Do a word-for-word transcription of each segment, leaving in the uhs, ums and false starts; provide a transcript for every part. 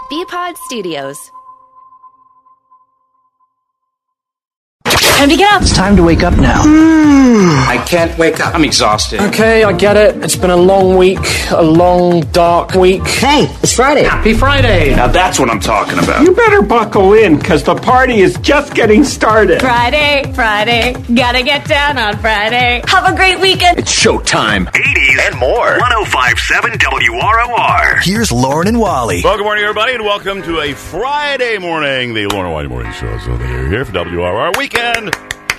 B-Pod Studios. Time to get up. It's time to wake up now. I can't wake up. I'm exhausted. Okay, I get it. It's been a long week, a long, dark week. Hey, it's Friday. Happy Friday. Now that's what I'm talking about. You better buckle in, because the party is just getting started. Friday, Friday. Gotta get down on Friday. Have a great weekend. It's showtime. eighties and more. one oh five point seven W R O R. Here's Lauren and Wally. Well, good morning, everybody, and welcome to a Friday morning, the Lauren and Wally Morning Show. So they're here for W R R Weekend.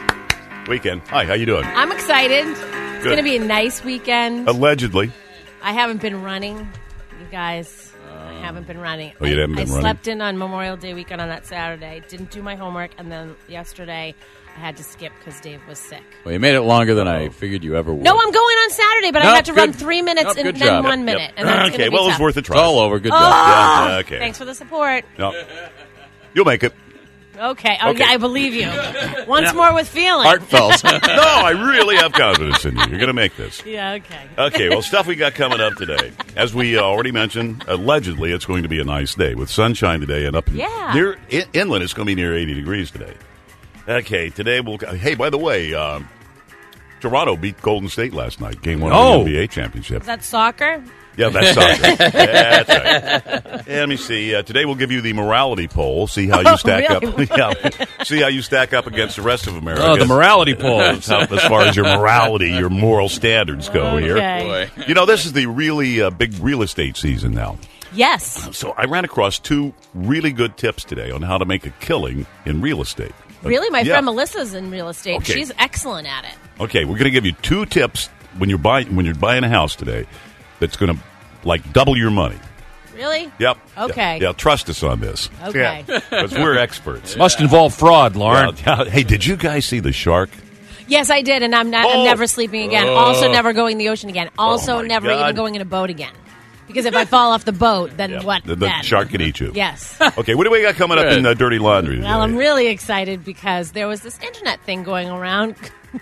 Weekend. Hi, how you doing? I'm excited. It's going to be a nice weekend. Allegedly. I haven't been running, you guys. I haven't been running. Oh, you haven't been I running? slept in on Memorial Day weekend on that Saturday. Didn't do my homework, and then yesterday I had to skip because Dave was sick. Well, you made it longer than I figured you ever would. No, I'm going on Saturday, but Nope, I had to good. run three minutes Nope, and good then job. one Yep, minute. yep. And that's Okay, gonna be well, tough. it's worth a try. It's all over. Good Oh! job. Yeah, okay. Thanks for the support. No. You'll make it. Okay. Oh, Okay. yeah, I believe you. Once more with feeling. Heartfelt. No, I really have confidence in you. You're going to make this. Yeah, okay. Okay, well, stuff we got coming up today. As we uh, already mentioned, allegedly it's going to be a nice day with sunshine today, and up in, Yeah. near in, inland it's going to be near eighty degrees today. Okay, today we'll. Hey, by the way, um, Toronto beat Golden State last night, game one Oh. of the N B A championship. Is that soccer? Yeah, that's soccer. Yeah, that's right. Yeah, let me see. Uh, today we'll give you the morality poll. See how you Oh, stack really? up. Yeah, see how you stack up against the rest of America. Oh, the morality poll. That's how- as far as your morality, your moral standards go here. Okay. Boy. You know, this is the really uh, big real estate season now. Yes. So I ran across two really good tips today on how to make a killing in real estate. Really? My Yeah. friend Melissa's in real estate. Okay. She's excellent at it. Okay, we're going to give you two tips when you're buying when you're buying a house today. That's going to like double your money. Really? Yep. Okay. Yeah, yeah, trust us on this. Okay. Because we're experts. Must involve fraud, Lauren. Yeah, yeah. Hey, did you guys see the shark? Yes, I did, and I'm not. Oh. I'm never sleeping again. Oh. Also, never going in the ocean again. Also, Oh, my never God. even going in a boat again. Because if I fall off the boat, then Yeah, what? The, the then? shark can eat you. Yes. Okay, what do we got coming up in uh, Dirty Laundry today? Well, I'm really excited because there was this internet thing going around,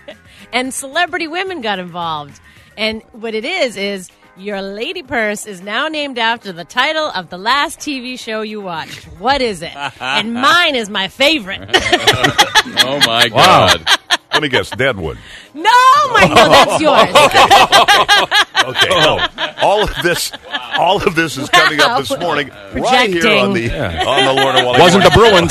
and celebrity women got involved. And what it is is your lady purse is now named after the title of the last T V show you watched. What is it? And mine is my favorite. Oh, my God. Let me guess, Deadwood. No, my no, that's yours. Okay, no. All of this, all of this is coming up this morning, right here on the on the Lord of Wally. Wasn't the Morning. Bruins.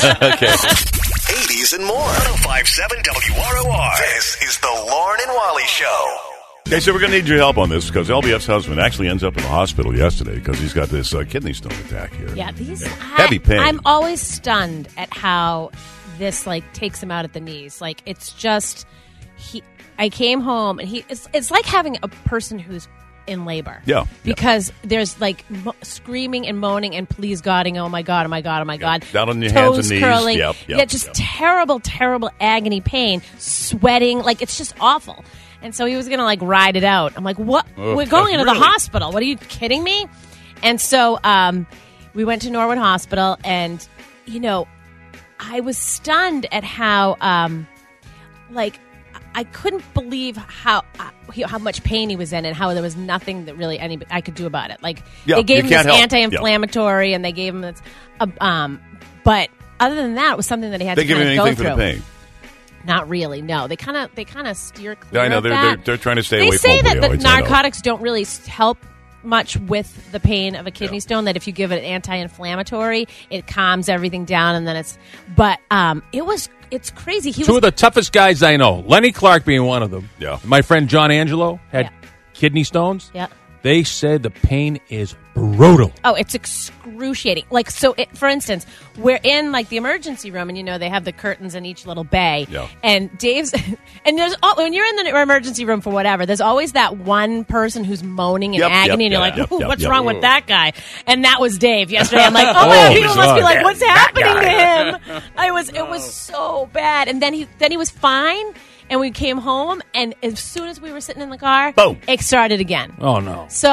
Okay. eighties and more. one oh five point seven W R O R. This is the Lauren and Wally Show. Okay, so we're going to need your help on this because L B F's husband actually ends up in the hospital yesterday because he's got this uh, kidney stone attack here. Yeah, these Heavy I, pain. I'm always stunned at how this like takes him out at the knees. Like it's just he. I came home and he. It's it's like having a person who's in labor. Yeah, because there's like mo- screaming and moaning and please Godding. Oh my God! Oh my God! Oh my God! Down on your Toes hands and knees. curling. Yep, yep, yeah, just yep. terrible, terrible agony pain, sweating. Like it's just awful. And so he was going to, like, ride it out. I'm like, what? Ugh, We're going into really? the hospital. What, are you kidding me? And so um, we went to Norwood Hospital, and, you know, I was stunned at how, um, like, I couldn't believe how uh, he- how much pain he was in and how there was nothing that really any I could do about it. Like, Yeah, they gave you him this can't help. anti-inflammatory, and they gave him this, uh, um, but other than that, it was something that he had They to give kind him of go anything for through. the pain. Not really. No, they kind of they kind of steer clear. Yeah, I know of they're, that. they're they're trying to stay They away say from that the opioids, I know. narcotics don't really s- help much with the pain of a kidney stone. That if you give it an anti-inflammatory, it calms everything down, and then it's. But um, it was it's crazy. He Two was of the toughest guys I know, Lenny Clark being one of them. Yeah. My friend John Angelo had Yeah. kidney stones. yeah. They said the pain is brutal. Oh, it's excruciating. Like, so, it, for instance, we're in, like, the emergency room, and, you know, they have the curtains in each little bay. Yeah. And Dave's... And there's... al- When you're in the emergency room for whatever, there's always that one person who's moaning in Yep, yep, agony, and you're yep, like, yep, Ooh, yep, what's yep. wrong with that guy? And that was Dave yesterday. I'm like, oh, my Oh, God, people my must be God. like, what's That happening guy. to him? I was... It was so bad. And then he then he was fine, and we came home, and as soon as we were sitting in the car, Boom. it started again. Oh, no. So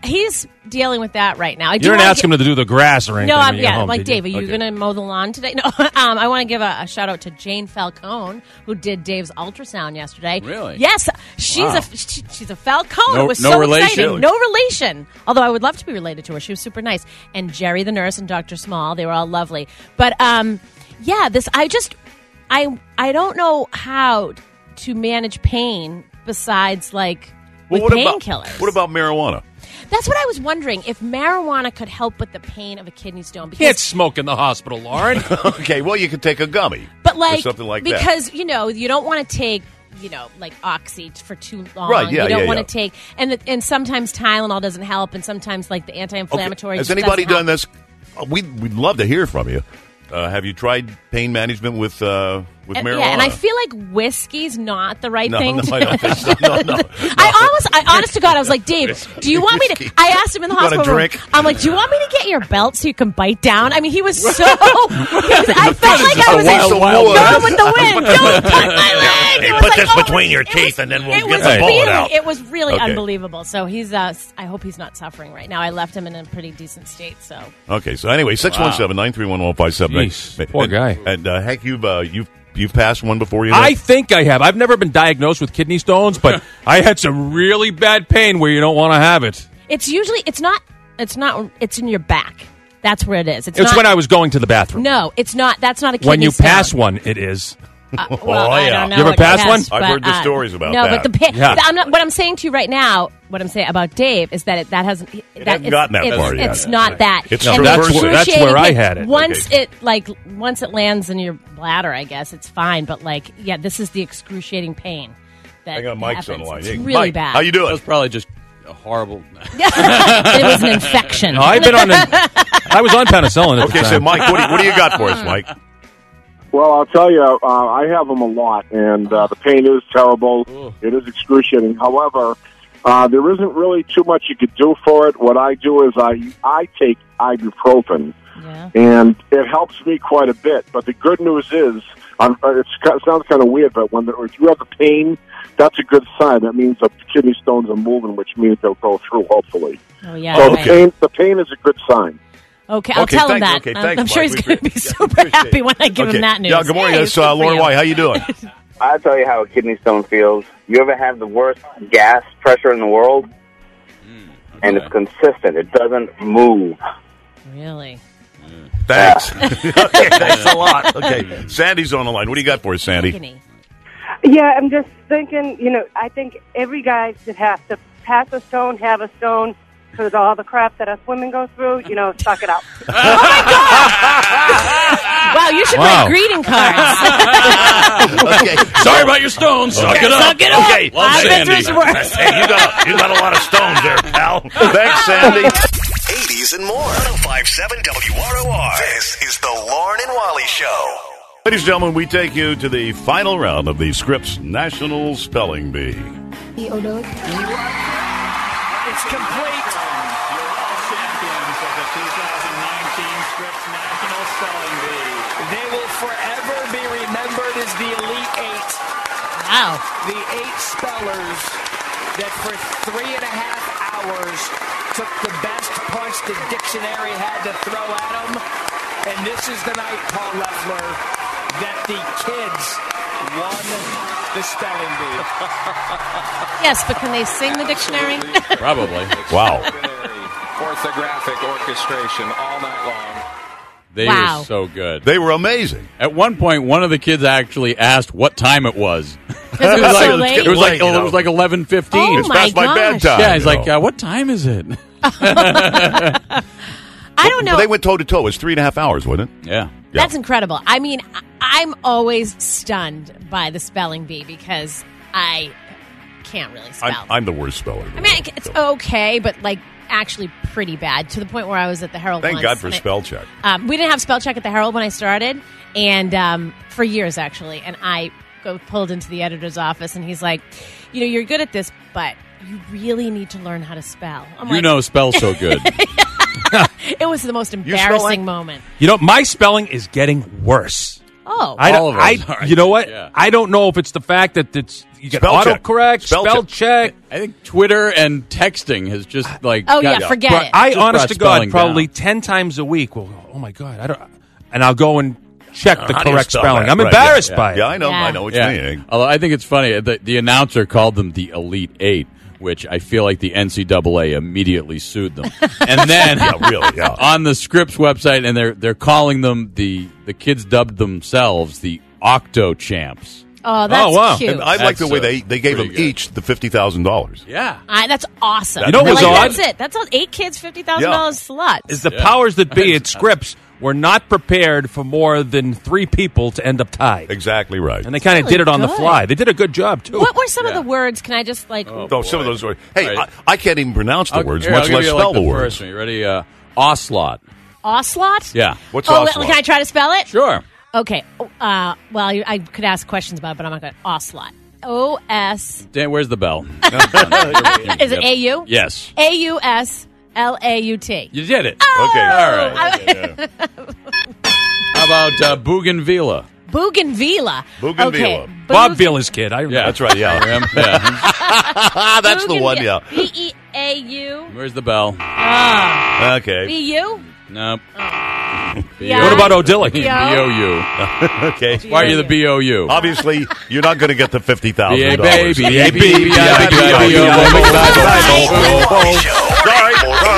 he's dealing with that right now. I do You didn't wanna ask gi- him to do the grass or anything. No, when I'm, you get yeah, home, like did Dave, are you Okay. going to mow the lawn today? No, um, I want to give a, a shout out to Jane Falcone, who did Dave's ultrasound yesterday. Really? Yes, she's Wow. a she, she's a Falcone. No- it was no so relation? exciting. No relation. Although I would love to be related to her. She was super nice. And Jerry the nurse and Doctor Small, they were all lovely. But um, yeah, this I just I I don't know how to manage pain besides like with Well, what about painkillers. what about marijuana? That's what I was wondering, if marijuana could help with the pain of a kidney stone. You Because, can't smoke in the hospital, Lauren. Okay, well, you could take a gummy. but like, or something like that. because, you know, you don't want to take, you know, like Oxy t- for too long. Right, yeah, You don't yeah, want yeah. to take, and and sometimes Tylenol doesn't help, and sometimes like the anti-inflammatory. Okay. Has just anybody doesn't done help. this? Uh, We'd, we'd love to hear from you. Uh, have you tried pain management with uh, with And- marijuana? Yeah, and I feel like whiskey's not the right no, thing. no, to I don't think so. No, no, no. I almost, I honest to God, I was like, Dave, do you want me to? I asked him in the You want a hospital room. drink? I'm like, do you want me to get your belt so you can bite down? I mean, he was so. he was, I felt like I was wild, like, wild gone west. with the wind. Don't cut my leg. It was Put like, this oh, between your it teeth was- and then we'll it get was the bullet really, out. It was really Okay. unbelievable. So he's. Uh, I hope he's not suffering right now. I left him in a pretty decent state. So Okay, so anyway, six one seven, nine three one, one five seven. Jeez, poor guy. And uh, Hank, you've, uh, you've, you've passed one before you? I think I have. I've never been diagnosed with kidney stones, but I had some really bad pain where you don't want to have it. it's usually it's not. It's not. It's in your back. That's where it is. It's, It's not, when I was going to the bathroom. No, it's not. That's not a kidney When you stone. pass one, it is. Uh, well, Oh, I yeah. don't know You ever what passed test, one? I've but, heard the uh, stories about no, that. but the pa- Yeah. I'm not. What I'm saying to you right now, what I'm saying about Dave is that it, that hasn't. That hasn't it's, gotten that it's, far yet. It's not that. It's And traversing. the That's- that's where I excruciating had thing, it. Once Okay. it like once it lands in your bladder, I guess it's fine. But like, yeah, this is the excruciating pain. That I got Mike's on happens. the line. It's Hey, really Mike, bad. how you That doing? was probably just a horrible. It was an infection. No, I've been on. A, I was on penicillin at the Okay, time. so Mike, what do, you, what do you got for us, Mike? Well, I'll tell you, uh, I have them a lot, and uh, the pain is terrible. It is excruciating. However, uh, there isn't really too much you could do for it. What I do is I I take ibuprofen, Yeah. and it helps me quite a bit. But the good news is, um, it's, it sounds kind of weird, but when the, if you have the pain, that's a good sign. That means the kidney stones are moving, which means they'll go through, hopefully. Oh yeah. So right. the pain, the pain is a good sign. Okay, I'll Okay, tell him thanks- that. okay, I'm- thanks, I'm sure Mike. he's We going to be appreciate- super appreciate happy it. when I give Okay. him that news. Yeah, good morning. Hey, That's it's uh, good for Lauren you. White. How you doing? I'll tell you how a kidney stone feels. You ever have the worst gas pressure in the world? And it's consistent. It doesn't move. Really? Thanks. Okay, thanks a lot. Okay, Sandy's on the line. What do you got for us, Sandy? Agony. Yeah, I'm just thinking, you know, I think every guy should have to pass a stone, have a stone, because all the crap that us women go through, you know, suck it up. Wow, you should Wow. write greeting cards. Okay. Sorry about your stones. Suck Okay. it up. Suck it up. Okay. I've been through Sandy. some worse. Hey, you got, a, you got a lot of stones there, pal. Thanks, Sandy. eighties and more. one oh five point seven W R O R. This is the Lauren and Wally Show. Ladies and gentlemen, we take you to the final round of the Scripps National Spelling Bee. It's complete. You're all champions of the two thousand nineteen Scripps National Spelling Bee. They will forever be remembered as the Elite Eight. Wow. The eight spellers that for three and a half hours took the best punch the dictionary had to throw at them. And this is the night, Paul Leffler, that the kids won the spelling bee. Yes, but can they sing the dictionary? Probably. Wow. Orthographic orchestration all night long. They Wow. were so good. They were amazing. At one point, one of the kids actually asked what time it was. Because it was so late. It was like Late, you know. it was like eleven fifteen. Oh, It's my past my gosh. bedtime. Yeah, he's you like, know. uh, what time is it? I don't know. But they went toe to toe. It was three and a half hours, wasn't it? Yeah. That's incredible. I mean, I- I'm always stunned by the spelling bee because I can't really spell. I'm, I'm the worst speller. I mean, it's okay, but like actually pretty bad to the point where I was at the Herald. Thank once, God for and I- spell check. Um, we didn't have spell check at the Herald when I started, and um, for years actually. And I go pulled into the editor's office, and he's like, "You know, you're good at this, but you really need to learn how to spell." I'm You like, know, spell so good. it was the most spell embarrassing like- moment. You know, my spelling is getting worse. Oh, I All don't, of us I, are. you know what? Yeah. I don't know if it's the fact that it's you get Spell check. autocorrect, Spell spell, check. I think Twitter and texting has just like. Oh, got- yeah, forget But it. I, Just honest brought to God, spelling probably down. ten times a week will go, oh my God, I don't, and I'll go and check the How do you correct spell spelling. that? I'm Right, embarrassed yeah, by yeah. it. Yeah, I know. Yeah. I know what Yeah. you mean. Although I think it's funny, the, the announcer called them the Elite Eight, which I feel like the N C double A immediately sued them. And then Yeah, really, yeah. on the Scripps website, and they're they're calling them the the kids dubbed themselves the Octo Champs. Oh, that's Oh, wow. cute. And I like the That's, way uh, they, they gave them pretty good. each the fifty thousand dollars. Yeah. I, that's awesome. You know what was like, odd? That's it. That's all, eight kids, fifty thousand dollars sluts. Is the Yeah. powers that be at Scripps were not prepared for more than three people to end up tied. Exactly right. And they kind of Really did it on the good. fly. They did a good job, too. What were some of the words? Can I just like? Oh, some of those words. Hey, Right. I, I can't even pronounce the I'll- words, here, I'll much give less you, spell like, the, the words. first one. You ready? Uh, Ocelot. Ocelot? Yeah. What's Oh, ocelot? can I try to spell it? Sure. Okay. Uh, well, I, I could ask questions about it, but I'm not going to. Ocelot. O S. Dan, where's the bell? Is it A U? Yes. A U S L A U T. You did it. Oh! Okay. All right. I- How about uh, Bougainvillea? Bougainvillea. Bougainvillea. Okay. Bob Villa's kid. I remember. Yeah. That's right, yeah. yeah. That's the one, yeah. B E A U. Where's the bell? Ah. Okay. B U? Nope. Yeah. What about Odillick? B Yeah. O U. Okay. Why are you the B O U? Obviously, you're not going to get the fifty thousand B A dollars. B, B A B, B I B, B I B, Sorry.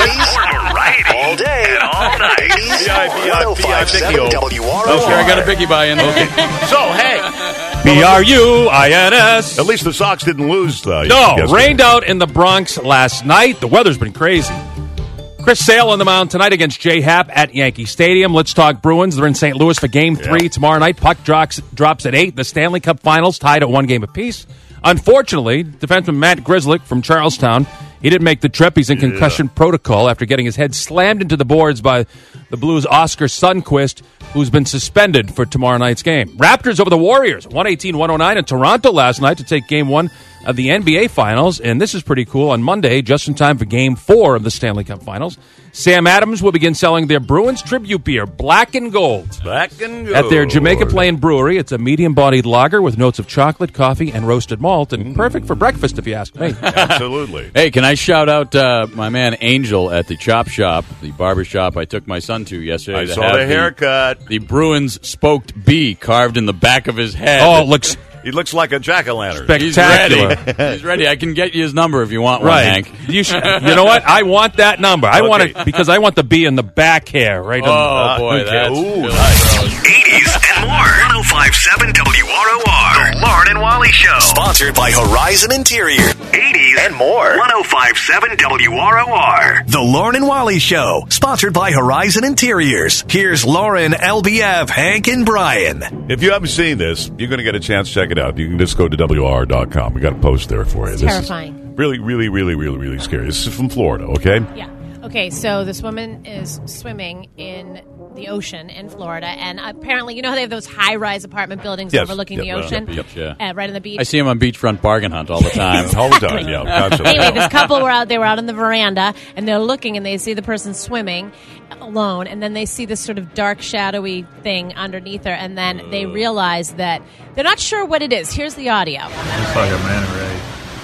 Right all day and all night. one oh five point seven W R O R. Okay, I got a biggie buy in. Okay. So, hey, B R U I N S. at least the Sox didn't lose. Uh, No, yesterday. rained out in the Bronx last night. The weather's been crazy. Chris Sale on the mound tonight against Jay Happ at Yankee Stadium. Let's talk Bruins. They're in Saint Louis for Game Yeah. three tomorrow night. Puck drops, drops at eight. The Stanley Cup Finals tied at one game apiece. Unfortunately, defenseman Matt Grzelcyk from Charlestown, he didn't make the trip. He's in concussion protocol after getting his head slammed into the boards by the Blues' Oscar Sundqvist, who's been suspended for tomorrow night's game. Raptors over the Warriors, one eighteen one oh nine in Toronto last night to take Game one of the N B A Finals, and this is pretty cool. On Monday, just in time for Game four of the Stanley Cup Finals, Sam Adams will begin selling their Bruins tribute beer, Black and Gold, Black and gold. at their Jamaica Plain Brewery. It's a medium-bodied lager with notes of chocolate, coffee, and roasted malt, and perfect for breakfast, if you ask me. Absolutely. Hey, can I shout out uh, my man Angel at the Chop Shop, the barber shop I took my son to yesterday? I to saw have the haircut. The Bruins spoked B carved in the back of his head. Oh, it looks He looks like a jack-o'-lantern. He's spectacular. ready. He's ready. I can get you his number if you want one, Right. Hank. You, should, you know what? I want that number. I want Okay. it because I want the B in the back hair, right? Oh, on the, boy, okay. that's Ooh, really nice. gross. eighties and more. one oh five point seven W R O R. The Lauren and Wally Show. Sponsored by Horizon Interior. eighties and more. one oh five point seven W R O R. The Lauren and Wally Show. Sponsored by Horizon Interiors. Here's Lauren, L B F, Hank, and Brian. If you haven't seen this, you're going to get a chance to check it out. You can just go to W R dot com. We got a post there for you. It's This is terrifying. really, really, really, really, really scary. This is from Florida, okay? Yeah. Okay, so this woman is swimming in the ocean in Florida, and apparently, you know how they have those high-rise apartment buildings Yes. overlooking Yep, the right on ocean? the beach, yeah. Uh, right on the beach. I see him on beachfront bargain hunt all the time. all the time, yeah. Constantly. Anyway, this couple were out. They were out on the veranda, and they're looking, and they see the person swimming alone, and then they see this sort of dark, shadowy thing underneath her, and then they realize that they're not sure what it is. Here's the audio. It's like a manta ray.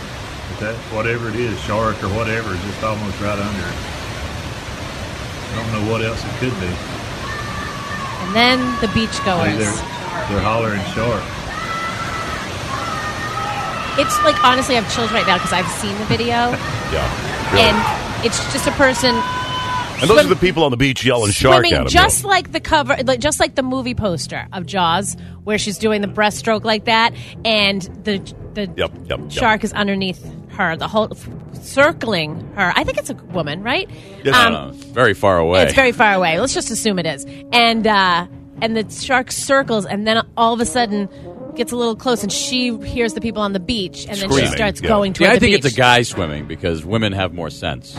But that, whatever it is, shark or whatever, is just almost right under it. I don't know what else it could be. And then the See, beachgoers. they're, they're hollering shark. It's like, honestly, I have chills right now because I've seen the video, Yeah. Really. and it's just a person. And those are the people on the beach yelling shark Swimming at them. just like the cover, like, just like the movie poster of Jaws, where she's doing the breaststroke like that, and the the Yep, yep, yep. shark is underneath her, the whole circling her. I think it's a woman, right? Yes. Um, Uh, very far away. It's very far away. Let's just assume it is. And uh, and the shark circles, and then all of a sudden gets a little close, and she hears the people on the beach, and then she Screaming, starts yeah. going See, toward I the think beach. it's a guy swimming because women have more sense.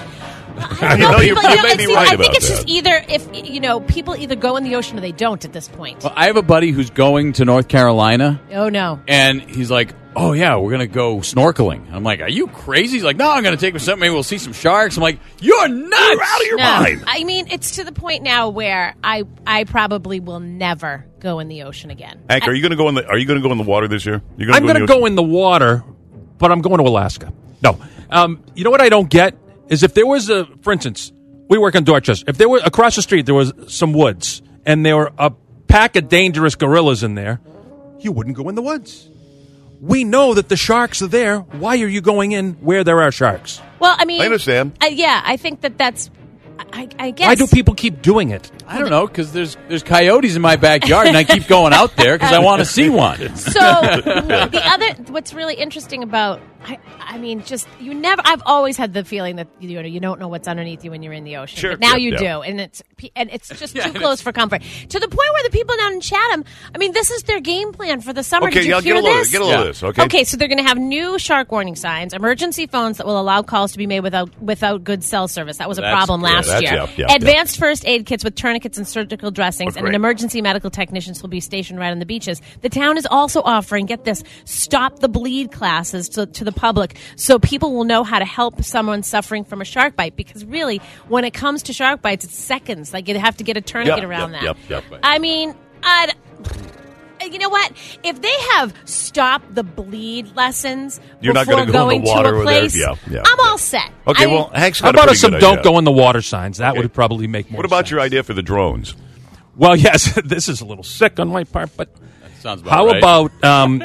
I You know, you- people, you know, may it's be either- right I think about it's just that. either if you know people either go in the ocean or they don't at this point. Well, I have a buddy who's going to North Carolina, Oh no. and he's like, "Oh yeah, we're gonna go snorkeling." I'm like, "Are you crazy?" He's like, "No, I'm gonna take with something. Maybe we'll see some sharks." I'm like, "You're nuts! You're out of your No. mind." I mean, it's to the point now where I I probably will never go in the ocean again. Hank, are you going to go in the Are you going to go in the water this year? You're gonna I'm go going in to the go in the water, but I'm going to Alaska. No. Um, you know what I don't get is if there was a, for instance, we work in Dorchester. If there were across the street, there was some woods, and there were a pack of dangerous gorillas in there, you wouldn't go in the woods. We know that the sharks are there. Why are you going in where there are sharks? Well, I mean, I understand. Uh, yeah, I think that that's. I, I guess. Why do people keep doing it? I don't know, because there's there's coyotes in my backyard, and I keep going out there because I want to see one. So the other, what's really interesting about, I, I mean, just you never. I've always had the feeling that you know you don't know what's underneath you when you're in the ocean. Sure, but now yeah, you yeah. do, and it's and it's just Yeah, too and close for comfort. To the point where the people down in Chatham, I mean, this is their game plan for the summer. Okay, Did you yeah, hear get a load of this? it, get a load of this, okay? Okay, so they're going to have new shark warning signs, emergency phones that will allow calls to be made without without good cell service. That was a That's problem good. last That's- year. yeah, yeah, yeah. Advanced first aid kits with tourniquets and surgical dressings, Oh, and an great. emergency medical technicians will be stationed right on the beaches. The town is also offering, get this, stop the bleed classes to, to the public so people will know how to help someone suffering from a shark bite. Because really, when it comes to shark bites, it's seconds. Like you have to get a tourniquet Yep, around yep, that. yep, yep. I mean, I'd. You know what? If they have stop the bleed lessons You're not before gonna go in going the water to a with their- place, yeah, yeah, I'm yeah. all set. Okay, I mean, well, Hank's How got a about pretty some good don't idea. go in the water signs? That Okay. would probably make more What about sense. your idea for the drones? Well, yes, this is a little sick on my part, but Sounds about how right. about um,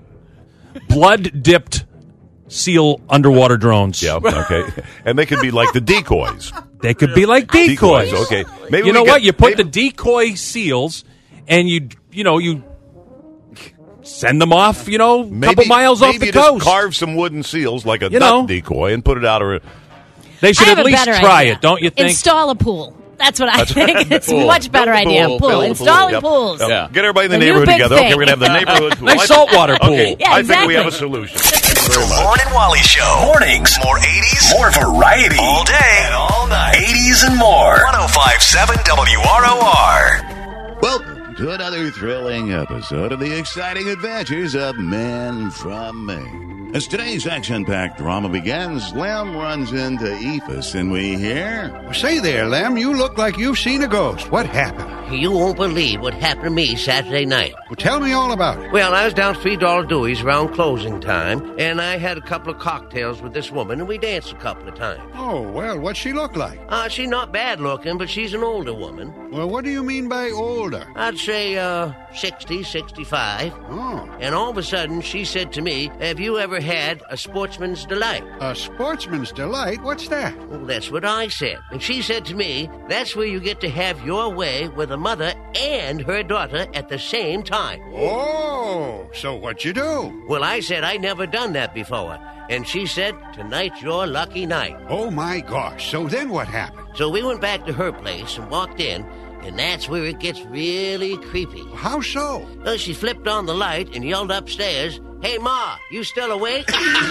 blood-dipped seal underwater drones? Yeah, okay. And they could be like the decoys. They could be like decoys. Decoys, okay. Maybe you we know get- what? You put maybe- the decoy seals, and you you know you send them off. You know, a Maybe, couple miles off maybe the you just coast. carve some wooden seals like a You duck know. decoy and put it out of. They should I have at a least better try idea. it, don't you think? Install a pool. That's what I That's think. right. It's a Pool. much better Build a idea. pool, Pool. build a pool. Installing Yep. pools. Yep. Yeah. Get everybody in the The new neighborhood big together. Okay, thing. we're going to have the neighborhood pool. Nice I- saltwater pool. Okay, Yeah, I think we have a exactly. solution. Thank you very The much. Lauren and Wally Show. Mornings. More eighties. More variety. All day and all night. eighties and more. ten fifty-seven W R O R. Welcome to another thrilling episode of the exciting adventures of Men from Maine. As today's action-packed drama begins, Lem runs into Ephus and we hear... Say there, Lem, you look like you've seen a ghost. What happened? You won't believe what happened to me Saturday night. Well, tell me all about it. Well, I was down three dollar Dewey's around closing time, and I had a couple of cocktails with this woman, and we danced a couple of times. Oh, well, what's she look like? Uh, she's not bad looking, but she's an older woman. Well, what do you mean by older? I'd say, uh, sixty, sixty-five. Oh. And all of a sudden, she said to me, have you ever had a sportsman's delight? A sportsman's delight? What's that? Well, that's what I said. And she said to me, that's where you get to have your way with a mother and her daughter at the same time. Oh, so what you do? Well, I said I'd never done that before. And she said, tonight's your lucky night. Oh, my gosh. So then what happened? So we went back to her place and walked in, and that's where it gets really creepy. How so? Well, she flipped on the light and yelled upstairs, hey, Ma, you still awake?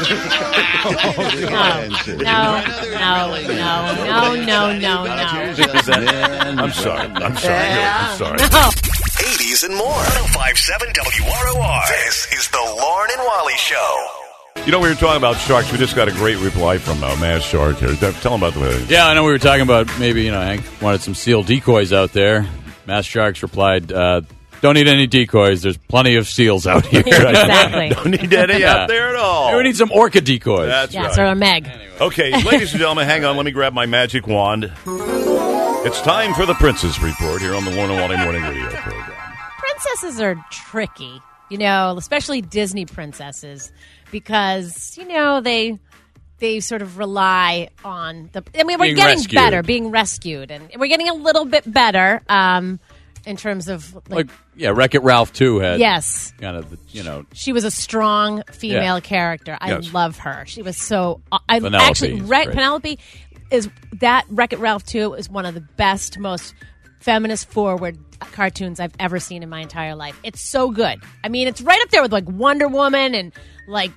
No, no, no, no, no, no, no. I'm sorry. I'm sorry. I'm sorry. No. eighties and more. ten fifty-seven W R O R. This is the Lauren and Wally Show. You know, we were talking about sharks. We just got a great reply from uh, Mass Shark here. Tell them about the... Yeah, I know we were talking about maybe, you know, Hank wanted some seal decoys out there. Mass Sharks replied, uh, don't need any decoys. There's plenty of seals out here. Exactly. Don't need any out there at all. We need some orca decoys. That's Yes, right. or a Meg. Okay, ladies and gentlemen, hang on. Let me grab my magic wand. It's time for the Princess Report here on the Lauren and Wally Morning Radio program. Princesses are tricky, you know, especially Disney princesses, because, you know, they they sort of rely on the. I mean, we're Being getting rescued. better, being rescued, and we're getting a little bit better um, in terms of like, Like, yeah, Wreck-It Ralph too had yes. kind of, the, you know, She was a strong female Yeah. character. I Yes. love her. She was so. I Penelope actually is Re- great. Penelope is that Wreck-It Ralph two is one of the best, most feminist forward cartoons I've ever seen in my entire life. It's so good. I mean, it's right up there with like Wonder Woman and like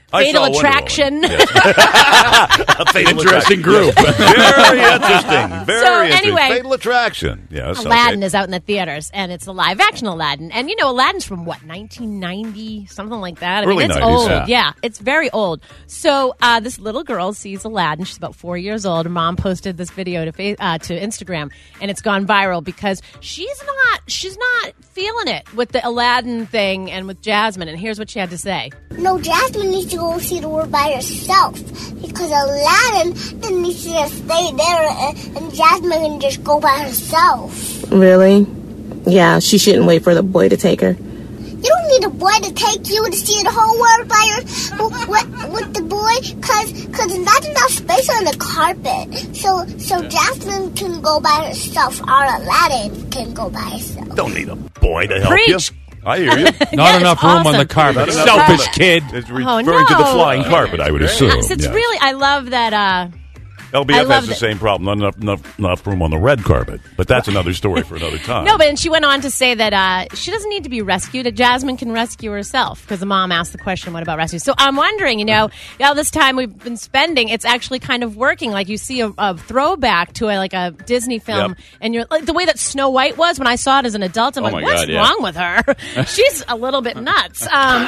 I Fatal saw Wonder Attraction. Woman. A Fatal Interesting Attraction. group. Very interesting. Very So, interesting. anyway, Fatal Attraction. Yes. Aladdin okay. is out in the theaters, and it's a live-action Aladdin. And, you know, Aladdin's from, what, nineteen ninety? Something like that. I Early mean, it's nineties, old. yeah. Yeah, it's very old. So uh, this little girl sees Aladdin. She's about four years old. Her mom posted this video to fa- uh, to Instagram, and it's gone viral because she's not she's not feeling it with the Aladdin thing and with Jasmine. And here's what she had to say. No, Jasmine needs to go see the world by herself because Aladdin then needs to just stay there and, and Jasmine can just go by herself. Really? Yeah, she shouldn't wait for the boy to take her. You don't need a boy to take you to see the whole world by your with, with the boy, cause cause there's not enough space on the carpet. So so yeah. Jasmine can go by herself, or Aladdin can go by herself. Don't need a boy to help Preach. you. I hear you. Not Yeah, enough it's room awesome. on the carpet. Not enough Selfish room. kid. It's Oh, referring no. to the flying carpet, I would assume. Uh, so it's Yeah. really, I love that. Uh, L B I F love has the that- same problem. Not enough, enough, enough room on the red carpet. But that's another story for another time. No, but and she went on to say that uh, she doesn't need to be rescued. That Jasmine can rescue herself because the mom asked the question, "What about rescue?" So I'm wondering, you know, all this time we've been spending, it's actually kind of working. Like you see a, a throwback to a, like a Disney film, Yep. and you're like the way that Snow White was when I saw it as an adult. I'm Oh like, my what's God, yeah. wrong with her? She's a little bit nuts. Um,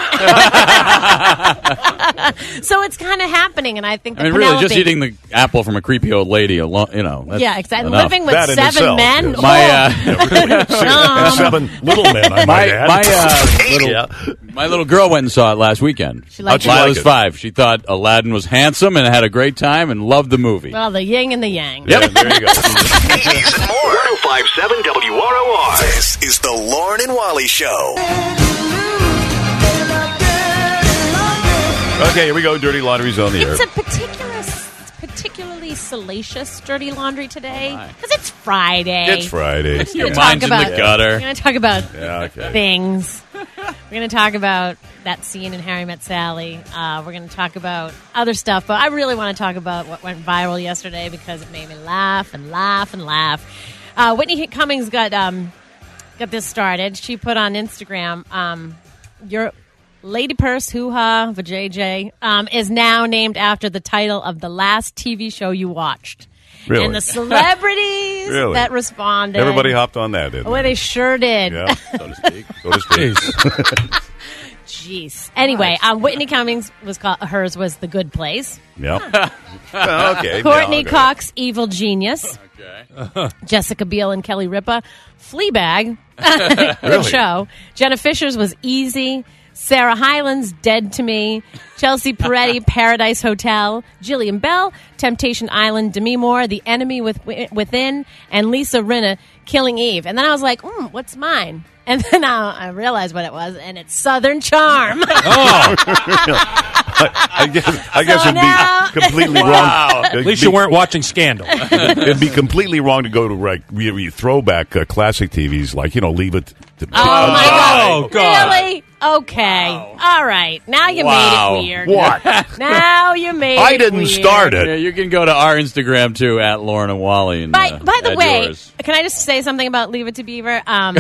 so it's kind of happening, and I think I that mean, really, just Penelope- eating the apple from a creepy old lady alone, you know. That's yeah, exactly. enough. Living with That in seven itself, men. yes. My, Oh. uh, And seven little men, I my might add. my uh, little, Yeah. my little girl went and saw it last weekend. She liked How'd you Lila's like it? five. She thought Aladdin was handsome and had a great time and loved the movie. Well, the yin and the yang. Yep, there you go. eighties and more. one oh five point seven W R O R. This is the Lauren and Wally Show. Okay, here we go. Dirty Laundry's on the air. It's a particular, it's particularly salacious dirty laundry today Why? because it's Friday. It's Friday. We're Your gonna talk mind's in the about- gutter. We're going to talk about Yeah, okay. things. We're going to talk about that scene in Harry Met Sally. Uh, we're going to talk about other stuff, but I really want to talk about what went viral yesterday because it made me laugh and laugh and laugh. Uh, Whitney Cummings got um, got this started. She put on Instagram, um, your Lady Purse Hoo Ha for J J um, is now named after the title of the last T V show you watched. Really? And the celebrities Really? that responded. Everybody hopped on that, didn't Oh, they sure did. Yeah, so to speak. So to speak. Jeez. Anyway, um, Whitney Cummings was called, hers was The Good Place. Yep. Oh, okay. Courtney No, okay. Cox, Evil Genius. Okay. Jessica Biel and Kelly Ripa, Fleabag. Good Really? show. Jenna Fisher's was Easy. Sarah Hyland's Dead to Me. Chelsea Peretti, Paradise Hotel. Jillian Bell, Temptation Island. Demi Moore, The Enemy with, Within. And Lisa Rinna, Killing Eve. And then I was like, mm, what's mine? And then I, I realized what it was, and it's Southern Charm. Oh. I, I guess, I guess So it'd now- be completely Wow. wrong. At least you weren't watching Scandal. It'd be completely wrong to go to like really throwback uh, classic T Vs, like you know, Leave It. To, Oh, my God. Oh, God. Really? Okay. All right. Now you Wow. made it weird. What? Now you made I it didn't weird. start it. Yeah, you can go to our Instagram too at Lauren and Wally. And, By, uh, by the add way, yours. can I just say something about Leave It to Beaver? Um,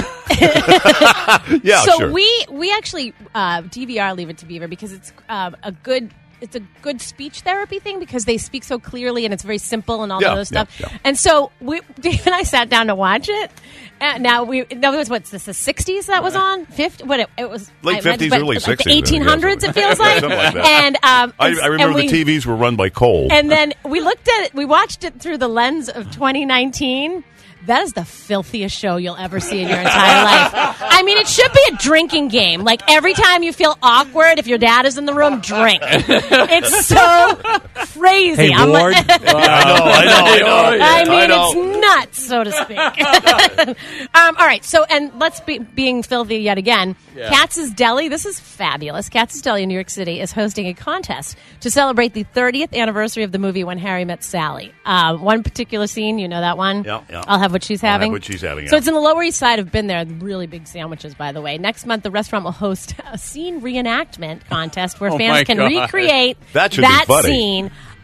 Yeah, so sure. we we actually uh, D V R Leave It to Beaver because it's uh, a good it's a good speech therapy thing because they speak so clearly and it's very simple and all Yeah, that other stuff. yeah, yeah. And so we, Dave and I sat down to watch it. And now we no, it was what's this the sixties that was on fifty what it, it was Late I fifties, imagine, early but, like sixties, the eighteen hundreds yeah, it feels like. something like that. And um, I, and- I remember and we, the T Vs were run by coal. and then we looked at it, we watched it through the lens of twenty nineteen. That is the filthiest show you'll ever see in your entire life. I mean, it should be a drinking game. Like, every time you feel awkward, if your dad is in the room, drink. It's so crazy. Hey, I'm Ward. like, I know, I know, I know. I mean, know. it's nuts, so to speak. um, all right, so, and let's be being filthy yet again. Yeah. Katz's Deli, this is fabulous. Katz's Deli in New York City is hosting a contest to celebrate the thirtieth anniversary of the movie When Harry Met Sally. Uh, one particular scene, you know that one? Yeah, yeah. I'll have what she's I'll have having. what she's having, So yeah. it's in the Lower East Side. I've been there. Really big sandwiches, by the way. Next month, the restaurant will host a scene reenactment contest where Oh, fans my can God. recreate That should be funny. scene.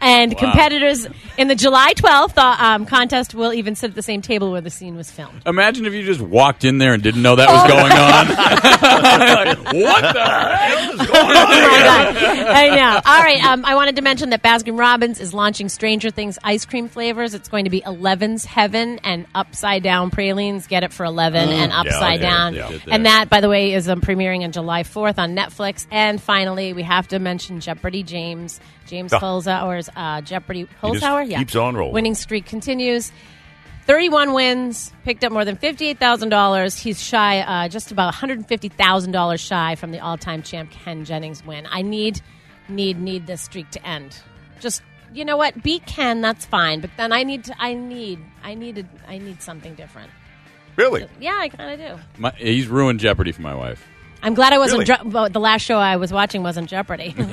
And Wow. competitors in the July twelfth uh, um, contest will even sit at the same table where the scene was filmed. Imagine if you just walked in there and didn't know that was going on. Like, what the hell is going on Oh my here? God. I know. All right. Um, I wanted to mention that Baskin Robbins is launching Stranger Things ice cream flavors. It's going to be eleven's Heaven and Upside Down Pralines. Get it for eleven Mm. and Yeah, Upside okay. Down. Yeah. Get that. And that, by the way, is um, premiering on July fourth on Netflix. And finally, we have to mention Jeopardy James. James Ah. Holzhauer's uh, Jeopardy. He just Holzhauer? Yeah. keeps on rolling. Winning streak continues. thirty-one wins, picked up more than fifty-eight thousand dollars. He's shy, uh, just about one hundred fifty thousand dollars shy from the all-time champ Ken Jennings win. I need, need, need this streak to end. Just, you know what? Beat Ken, that's fine. But then I need to, I need, I needed, I need something different. Really? Yeah, I kind of do. My, he's ruined Jeopardy for my wife. I'm glad I wasn't. Really? Dr- well, the last show I was watching wasn't Jeopardy. The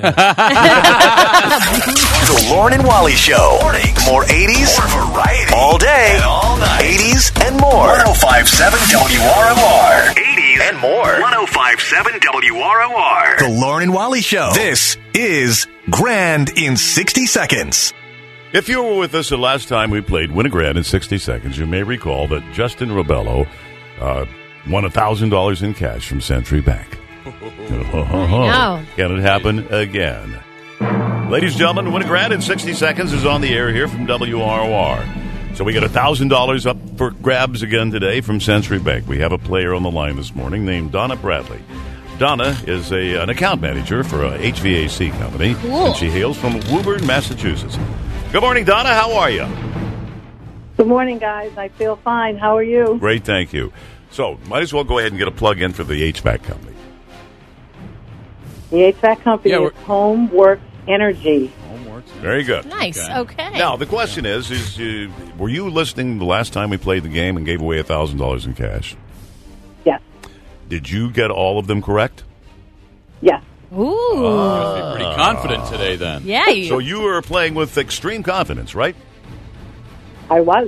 Lauren and Wally Show. Morning. More eighties. More variety. All day. And all night. eighties and more. ten fifty-seven W R O R. eighties and more. ten fifty-seven W R O R. The Lauren and Wally Show. This is Grand in sixty seconds. If you were with us the last time we played Win a Grand in sixty seconds, you may recall that Justin Robello uh, won one thousand dollars in cash from Century Bank. know. Can it happen again? Ladies and gentlemen, Win a Grand in sixty seconds is on the air here from W R O R. So we got one thousand dollars up for grabs again today from Century Bank. We have a player on the line this morning named Donna Bradley. Donna is a, an account manager for a H V A C company, Cool. and she hails from Woburn, Massachusetts. Good morning, Donna. How are you? Good morning, guys. I feel fine. How are you? Great, thank you. So, might as well go ahead and get a plug in for the H V A C company. The H V A C company Yeah, is we're- Homework Energy. Very good. Nice. Okay. Now, the question is, is uh, were you listening the last time we played the game and gave away one thousand dollars in cash? Yes. Did you get all of them correct? Yes. Ooh. Must be pretty confident today, then. Yeah. You- So you were playing with extreme confidence, right? I was.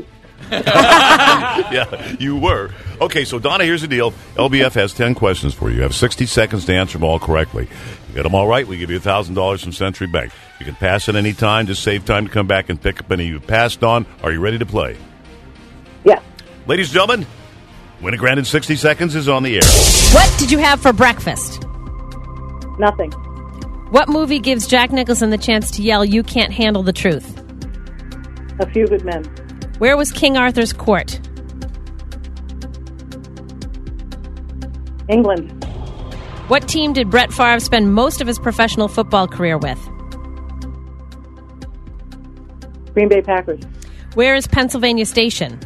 Yeah, you were. Okay, so Donna, here's the deal. L B F has ten questions for you. You have sixty seconds to answer them all correctly. You get them all right, we give you one thousand dollars from Century Bank. You can pass at any time. Just save time to come back and pick up any you passed on. Are you ready to play? Yes. Ladies and gentlemen, Win a Grand in sixty seconds is on the air. What did you have for breakfast? Nothing. What movie gives Jack Nicholson the chance to yell, "You can't handle the truth"? A Few Good Men. Where was King Arthur's court? England. What team did Brett Favre spend most of his professional football career with? Green Bay Packers. Where is Pennsylvania Station?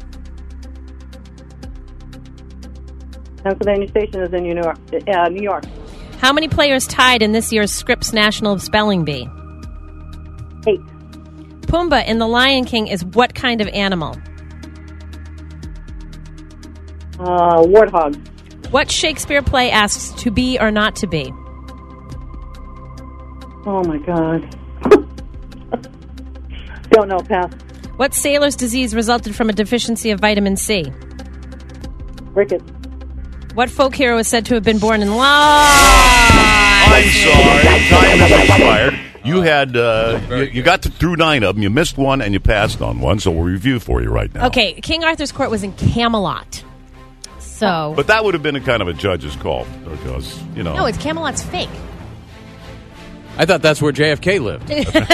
Pennsylvania Station is in New York. Uh, New York. How many players tied in this year's Scripps National Spelling Bee? Eight. Pumbaa in The Lion King is what kind of animal? Uh, warthog. What Shakespeare play asks to be or not to be? Oh, my God. Don't know. Pass. What sailor's disease resulted from a deficiency of vitamin C? Ricketts. What folk hero is said to have been born in love? I'm sorry. Time has expired. You had uh, you, you got to, through nine of them. You missed one and you passed on one. So we'll review for you right now. Okay, King Arthur's court was in Camelot. So, But that would have been a kind of a judge's call because you know. no, it's Camelot's fake. I thought that's where J F K lived.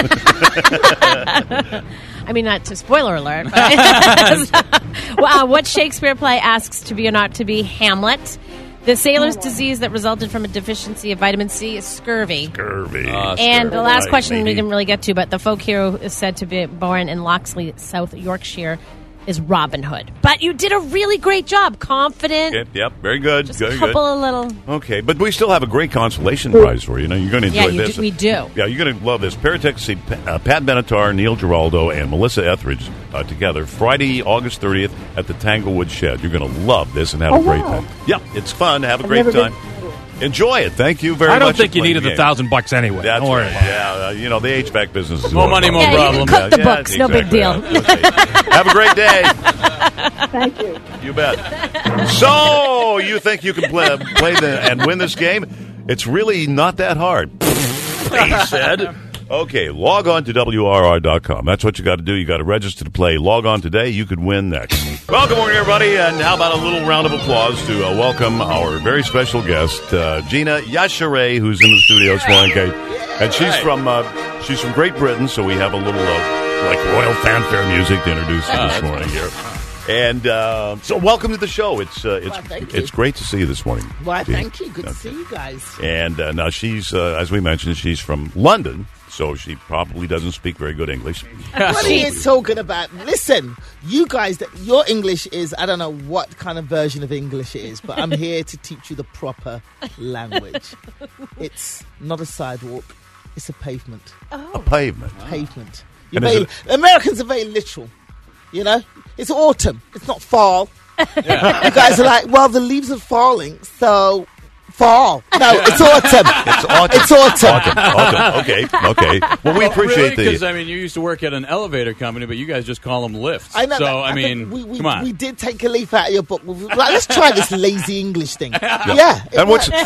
I mean, not to spoiler alert. But well, uh, what Shakespeare play asks to be or not to be? Hamlet. The sailor's disease that resulted from a deficiency of vitamin C is scurvy. Scurvy. And the last Right, question we maybe. didn't really get to, but the folk hero is said to be born in Loxley, South Yorkshire, is Robin Hood. But you did a really great job. Confident. Yep, yep, very good. Just very a couple good. of little... Okay, but we still have a great consolation prize for you. You know, you're going to enjoy Yeah, you this. do- we do. Yeah, you're going to love this. Paratech seat uh, Pat Benatar, Neil Giraldo, and Melissa Etheridge uh, together Friday, August thirtieth at the Tanglewood Shed. You're going to love this and have Oh, a great wow. time. Yeah, it's fun. Have a I've great never been- time. Enjoy it. Thank you very I much. don't think for you playing needed the the game. thousand bucks anyway. That's Don't worry. right. Yeah, uh, you know, the H V A C business is More money, more Yeah, you problem. can cook the Yeah, books. No big exactly. deal. Okay. Have a great day. Thank you. You bet. So, you think you can play, play the, and win this game? It's really not that hard, he said. Okay, log on to W R R dot com. That's what you got to do. You got to register to play. Log on today. You could win next. Well, good morning, everybody. And how about a little round of applause to uh, welcome our very special guest, uh, Gina Yashere, who's in the studio this morning. Okay. And she's from uh, she's from Great Britain, so we have a little uh, like royal fanfare music to introduce her Oh, this that's morning here. And uh, so, welcome to the show. It's uh, it's Well, thank it's you. great to see you this morning. Why, Gina. thank you. Good to see you guys. And uh, now she's, uh, as we mentioned, she's from London, so she probably doesn't speak very good English. What are you talking about? Listen, you guys, that your English is, I don't know what kind of version of English it is, but I'm here to teach you the proper language. It's not a sidewalk, it's a pavement. A pavement. Pavement. You're And is very, it- Americans are very literal, you know? It's autumn, it's not fall. You guys are like, well, the leaves are falling, so fall. No, it's autumn. It's autumn. It's autumn. Autumn. Autumn. Okay. Okay. Well, we appreciate Because, the. I mean, you used to work at an elevator company, but you guys just call them lifts. I know. So, that, I think mean, we, we, come on. we did take a leaf out of your book. We were like, let's try this lazy English thing. Yeah. it And what's, works.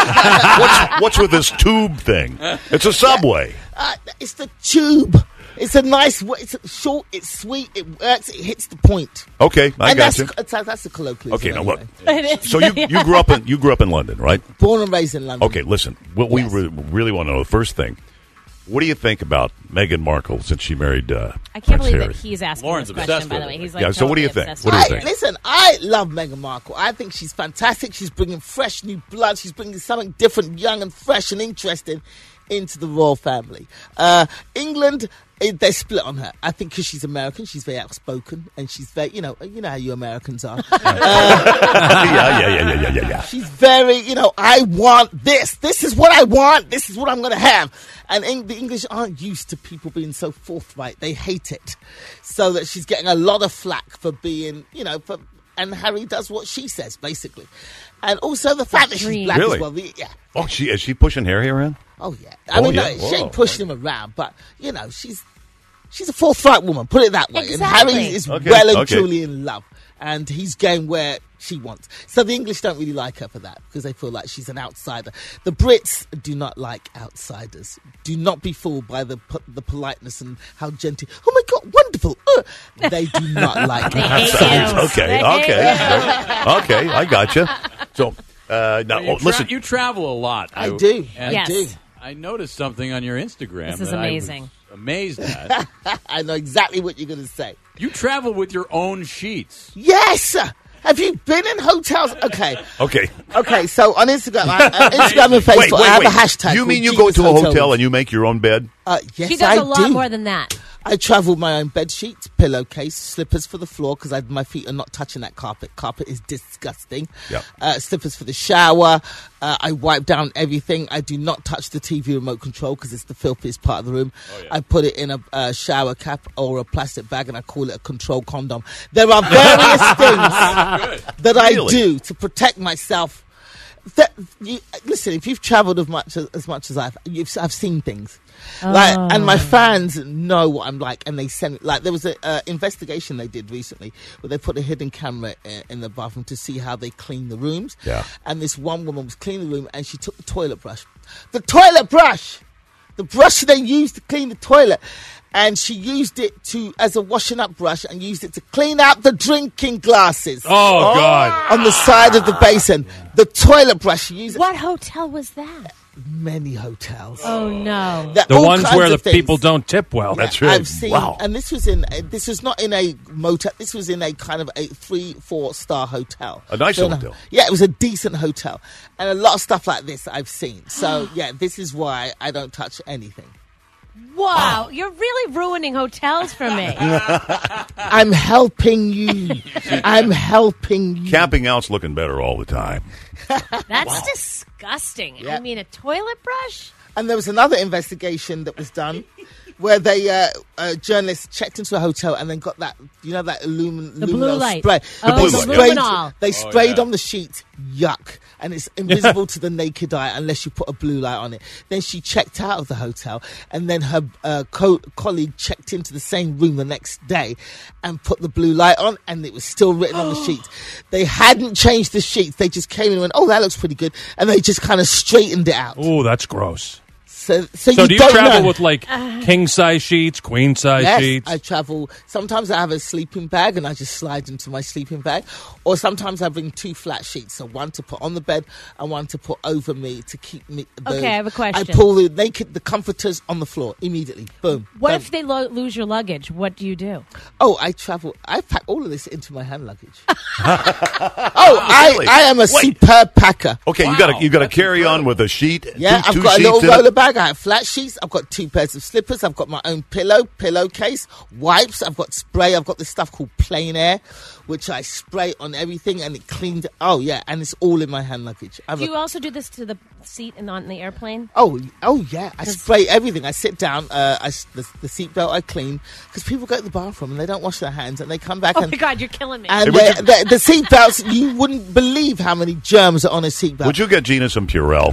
what's what's with this tube thing? It's a subway. Uh, it's the tube. It's a nice. wa- It's short. It's sweet. It works. It hits the point. Okay, I and got that's, you. That's, that's a colloquialism. Okay, now what? anyway. So you you grew up in you grew up in London, right? Born and raised in London. Okay, listen. What we re- really want to know, the first thing, what do you think about Meghan Markle since she married? Uh, I can't Prince believe Harry? that he's asking Lauren's this question, obsessed by the with way. it. He's like Yeah, so what do you totally think? obsessed What do you with think? it. Listen, I love Meghan Markle. I think she's fantastic. She's bringing fresh new blood. She's bringing something different, young and fresh and interesting into the royal family. Uh, England, eh, they're split on her. I think because she's American, she's very outspoken, and she's very, you know, you know how you Americans are. Uh, yeah, yeah, yeah, yeah, yeah, yeah, yeah. She's very, you know, I want this. This is what I want. This is what I'm going to have. And Eng- the English aren't used to people being so forthright. They hate it. So that she's getting a lot of flack for being, you know, for, and Harry does what she says, basically. And also the fact that she's black Really? as well. The, yeah. Oh, she is she pushing Harry around? Oh, yeah. I Oh, mean, yeah. no, she Whoa. ain't pushing him around, but, you know, she's she's a forthright woman, put it that way. Exactly. And Harry is Okay, well and okay. truly in love. And he's going where she wants. So the English don't really like her for that because they feel like she's an outsider. The Brits do not like outsiders. Do not be fooled by the po- the politeness and how gentle. Oh, my God, wonderful. Uh, they do not like They hate outsiders. you. Okay, They hate okay, okay. I got you. So uh, now, you, oh, tra- listen. you travel a lot. I do. and I do. I noticed something on your Instagram. This is that I was amazing. amazed at. I know exactly what you're going to say. You travel with your own sheets. Yes. Have you been in hotels? Okay. Okay. Okay, so on Instagram, I, uh, Instagram and Facebook, Wait, wait, I have wait. a hashtag. You called mean you go Genius to a hotel Rooms. and you make your own bed? Uh, yes, She does I a lot do. more than that. I travel with my own bed sheets, pillowcase, slippers for the floor because my feet are not touching that carpet. Carpet is disgusting. Yeah. Uh, slippers for the shower. Uh, I wipe down everything. I do not touch the T V remote control because it's the filthiest part of the room. Oh, I put it in a uh, shower cap or a plastic bag and I call it a control condom. There are various things that I Really? do to protect myself. That, you, listen, if you've travelled as much as, as much as I've, you've, I've seen things. Like, and my fans know what I'm like, and they send like there was an uh, investigation they did recently where they put a hidden camera in, in the bathroom to see how they clean the rooms. Yeah. And this one woman was cleaning the room, and she took the toilet brush, the toilet brush, the brush they used to clean the toilet, and she used it to as a washing up brush and used it to clean out the drinking glasses. Oh, God. On the side of the basin, the toilet brush. She used it. What hotel was that? Many hotels. Oh, no. There are The all ones kinds where the of things. people don't tip well. That's right. I've seen, Wow. and this was in uh, this was not in a motel. This was in a kind of a three, four star hotel. A nice So, hotel. Yeah, it was a decent hotel, and a lot of stuff like this I've seen. So yeah, this is why I don't touch anything. Wow, you're really ruining hotels for me. I'm helping you. I'm helping you. Camping out's looking better all the time. That's disgusting. I mean, a toilet brush? And there was another investigation that was done where they uh, uh, journalists checked into a hotel and then got that, you know, that illumin- The blue luminol light. spray. Oh, They the sprayed, luminol. they Oh, sprayed yeah. on the sheet. Yuck. And it's invisible to the naked eye unless you put a blue light on it. Then she checked out of the hotel, and then her uh, co- colleague checked into the same room the next day and put the blue light on, and it was still written on the sheet. They hadn't changed the sheets. They just came in and went, oh, that looks pretty good. And they just kind of straightened it out. Oh, that's gross. So, so, So you do you don't travel know. with like king size sheets, queen size Yes, sheets? I travel. Sometimes I have a sleeping bag and I just slide into my sleeping bag. Or sometimes I bring two flat sheets, so one to put on the bed and one to put over me to keep me. The, Okay, I have a question. I pull the naked, the comforters on the floor immediately. Boom. What Boom. if they lo- lose your luggage? What do you do? Oh, I travel. I pack all of this into my hand luggage. oh, I, really? I am a Wait. superb packer. Okay, you got to you got to carry on with a sheet. Yeah, two, I've two got a sheets little in it? roller bag. I have flat sheets. I've got two pairs of slippers. I've got my own pillow, pillowcase, wipes. I've got spray. I've got this stuff called Plain Air, which I spray on everything and it cleans. Oh yeah, and it's all in my hand luggage. I'm Do a- you also do this to the seat and on the airplane? Oh, oh yeah! I spray everything. I sit down. Uh, I s- the, the seatbelt I clean because people go to the bathroom and they don't wash their hands and they come back Oh and my God, you're killing me. and Hey, they- the, the seatbelts. You wouldn't believe how many germs are on a seatbelt. Would you get Gina some Purell?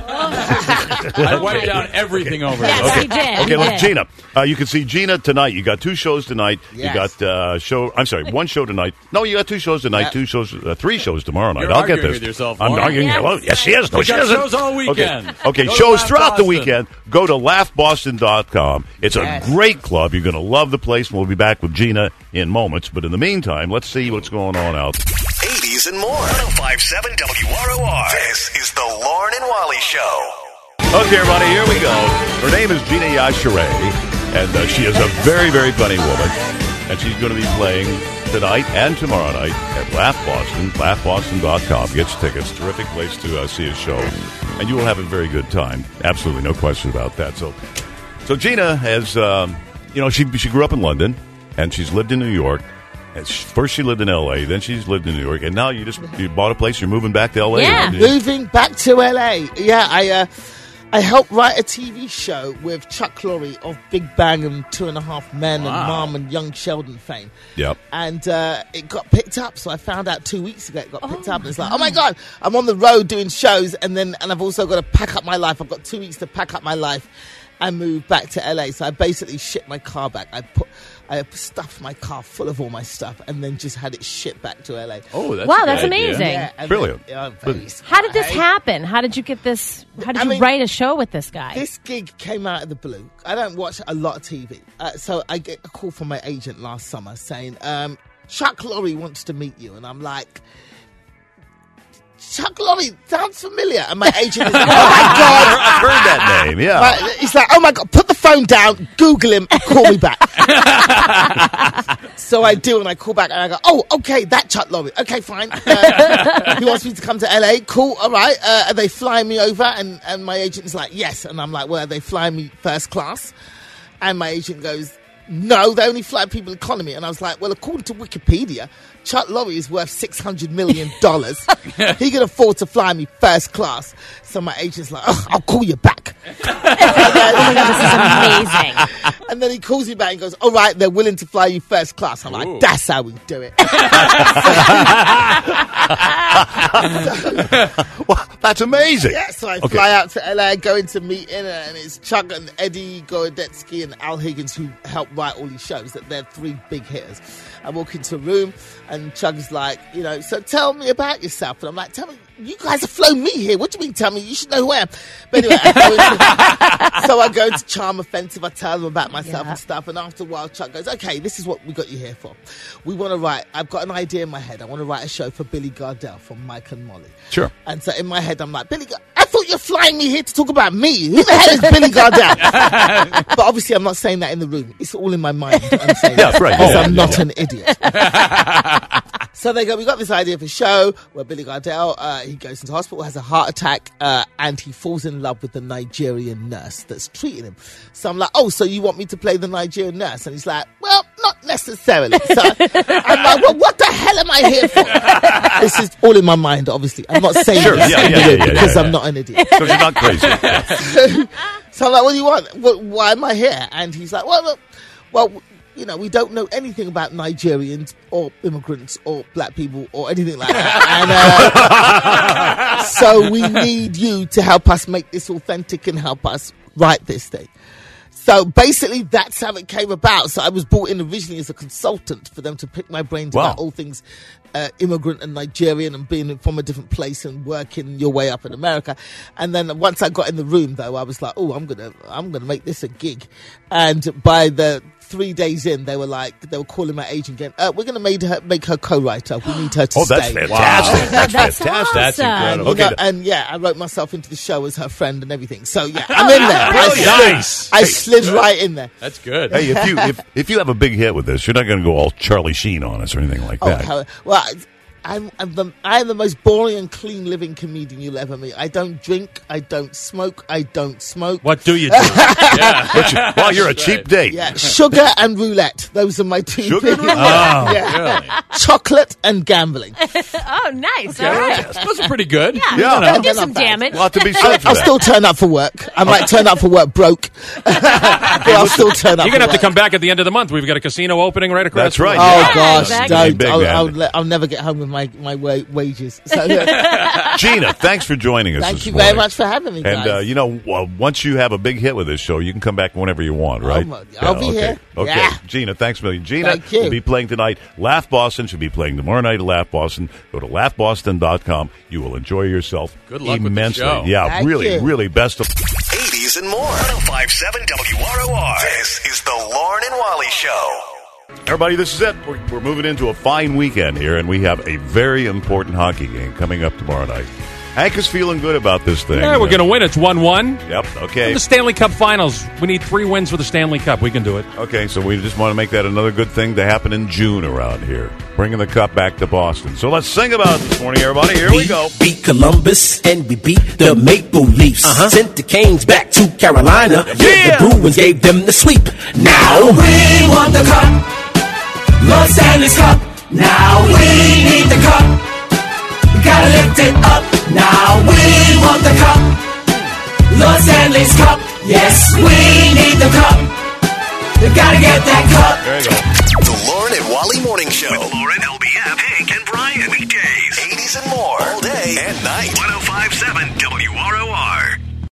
I wiped down everything over. Yes, there. he did. Okay, he look, did. Gina, uh, you can see Gina tonight. You got two shows tonight. Yes. You got uh, show. I'm sorry, one show tonight. No, you got two shows tonight. Yeah. Two shows, uh, three shows tomorrow night. You're I'll get arguing this. with yourself, I'm Lauren. arguing. Yes. Well, yes, she is. No, We she got isn't. shows all weekend. Okay, okay. Go to shows Laugh throughout the Boston. weekend. Go to laugh boston dot com. It's Yes. a great club. You're going to love the place. We'll be back with Gina in moments. But in the meantime, let's see what's going on out. eighties and more. one oh five seven W R O R. This is the Lauren and Wally Show. Okay, everybody, here we go. Her name is Gina Yashere, and uh, she is a very, very funny woman. And she's going to be playing tonight and tomorrow night at Laugh Boston, laugh boston dot com. Get your tickets. Terrific place to uh, see a show. And you will have a very good time. Absolutely, no question about that. So, so Gina has, um, you know, she she grew up in London, and she's lived in New York. And she, first she lived in L A, then she's lived in New York, and now you just you bought a place, you're moving back to L A. Yeah. Moving back to L A. Yeah, I uh, I helped write a T V show with Chuck Lorre of Big Bang and Two and a Half Men Wow. and Mom and Young Sheldon fame. Yep. And uh, it got picked up, so I found out two weeks ago it got picked up, and it's like, oh my God, I'm on the road doing shows, and then and I've also got to pack up my life. I've got two weeks to pack up my life and move back to L A. So I basically shipped my car back. I put, I stuffed my car full of all my stuff, and then just had it shipped back to L A. Oh, that's Wow, a good that's idea. amazing. Yeah, and Brilliant. then- yeah, I'm very How did this smart, eh? happen? How did you get this? How did I you mean, write a show with this guy? This gig came out of the blue. I don't watch a lot of T V. Uh, so I get a call from my agent last summer saying, um, Chuck Lorre wants to meet you. And I'm like, Chuck Lorre sounds familiar. And my agent is like, oh my God. I've heard that name, yeah. My- he's like, oh my God, put the phone down, Google him, and call me back. So I do, and I call back, and I go, oh, okay, that Chuck Lorre. Okay, fine. Uh, he wants me to come to L A. Cool, all right. Uh, are they flying me over? And, and my agent is like, yes. And I'm like, well, are they flying me first class? And my agent goes, no, they only fly people economy. And I was like, well, according to Wikipedia, Chuck Lorre is worth six hundred million dollars. He can afford to fly me first class. So my agent's like, oh, I'll call you back. Oh my God, this is amazing. And then he calls me back and goes, all right, they're willing to fly you first class. I'm Ooh. like, that's how we do it. Well, that's amazing. Yeah, so I Okay. fly out to L A, go into meeting, and it's Chuck and Eddie Gorodetsky and Al Higgins who helped write all these shows. That they're three big hitters. I walk into a room, and Chuck is like, you know, so tell me about yourself. And I'm like, tell me, you guys have flown me here. What do you mean, tell me? You should know who I am. But anyway, I go into, so I go into Charm Offensive. I tell them about myself Yeah. and stuff. And after a while, Chuck goes, okay, this is what we got you here for. We want to write, I've got an idea in my head. I want to write a show for Billy Gardell from Mike and Molly. Sure. And so in my head, I'm like, Billy, Gar- I thought you're flying me here to talk about me. Who the hell is Billy Gardell? But obviously, I'm not saying that in the room. It's all in my mind. I'm saying Yeah, that right. because Yeah, I'm yeah, not yeah. an idiot. So they go, we got this idea for a show where Billy Gardell, uh, he goes into hospital, has a heart attack, uh, and he falls in love with the Nigerian nurse that's treating him. So I'm like, oh, so you want me to play the Nigerian nurse? And he's like, well, not necessarily. So I'm like, well, what the hell am I here for? This is all in my mind, obviously. I'm not saying Sure, this yeah, in yeah, the yeah, room yeah, because yeah, I'm yeah. not an idiot. Because you're not crazy. Yeah. so, so I'm like, what do you want? Well, why am I here? And he's like, well, look, well, you know, we don't know anything about Nigerians or immigrants or black people or anything like that. And, uh, so we need you to help us make this authentic and help us write this thing. So basically, that's how it came about. So I was brought in originally as a consultant for them to pick my brains Wow. about all things uh, immigrant and Nigerian and being from a different place and working your way up in America. And then once I got in the room, though, I was like, oh, I'm gonna, I'm gonna make this a gig. And by the three days in, they were like, they were calling my agent again. Uh, we're gonna make her make her co-writer. We need her to Oh, stay. that's fantastic. Wow. That's, That's fantastic. awesome. That's incredible. You know, Okay. and yeah, I wrote myself into the show as her friend and everything. So yeah, I'm in there. I Brilliant. slid, Nice. I slid right in there. That's good. Hey, if you if, if you have a big hit with this, you're not going to go all Charlie Sheen on us or anything like Oh, that. how, well, I'm, I'm the I'm the most boring and clean living comedian you'll ever meet. I don't drink. I don't smoke. I don't smoke. What do you do? Yeah. But you, well, you're a cheap date. Yeah, sugar and roulette. Those are my two Sugar things. and roulette? Oh, yeah. Really? Chocolate and gambling. Oh, nice. All right. Those are pretty good. Yeah, Yeah. you No, can do they're some not bad. damage. A lot to be I'll, said for I'll that. still turn up for work. I might turn up for work broke. but I'll still turn up You're going to for have to work. come back at the end of the month. We've got a casino opening right across That's the right. way. Oh Yeah, gosh, exactly. don't! Big I'll, man. I'll, let- I'll never get home with my my wa- wages. So, Gina, thanks for joining us. thank this you very morning. much for having me, guys. And uh, you know, well, once you have a big hit with this show, you can come back whenever you want, right? my- I'll be okay. here. Okay, Yeah. Gina, thanks a million. Gina Thank you. will be playing tonight. Laugh Boston should be playing tomorrow night at Laugh Boston. Go to laugh boston dot com. You will enjoy yourself Good luck with the immensely. show. Yeah, Thank really, you. really best of. eighties and more. one oh five point seven W R O R. This is the Lauren and Wally Show. Everybody, this is it. We're, we're moving into a fine weekend here, and we have a very important hockey game coming up tomorrow night. Hank is feeling good about this thing. Yeah, we're going to win. It's one one. Yep, okay. The Stanley Cup Finals. We need three wins for the Stanley Cup. We can do it. Okay, so we just want to make that another good thing to happen in June around here. Bringing the cup back to Boston. So let's sing about it this morning, everybody. Here we go. Beat Columbus and we beat the Maple Leafs. Uh-huh. Sent the Canes back to Carolina. Yeah. The Bruins gave them the sweep. Now we want the cup. Lord Stanley's Cup. Now we need the cup. We gotta lift it up. Now we want the cup. Lord Stanley's Cup. Yes, we need the cup. We gotta get that cup. There you go. The Lauren and Wally Morning Show. With Lauren, L B F, Hank, and Brian. Weekdays. eighties and more. All day and night. one oh five point seven W R O R.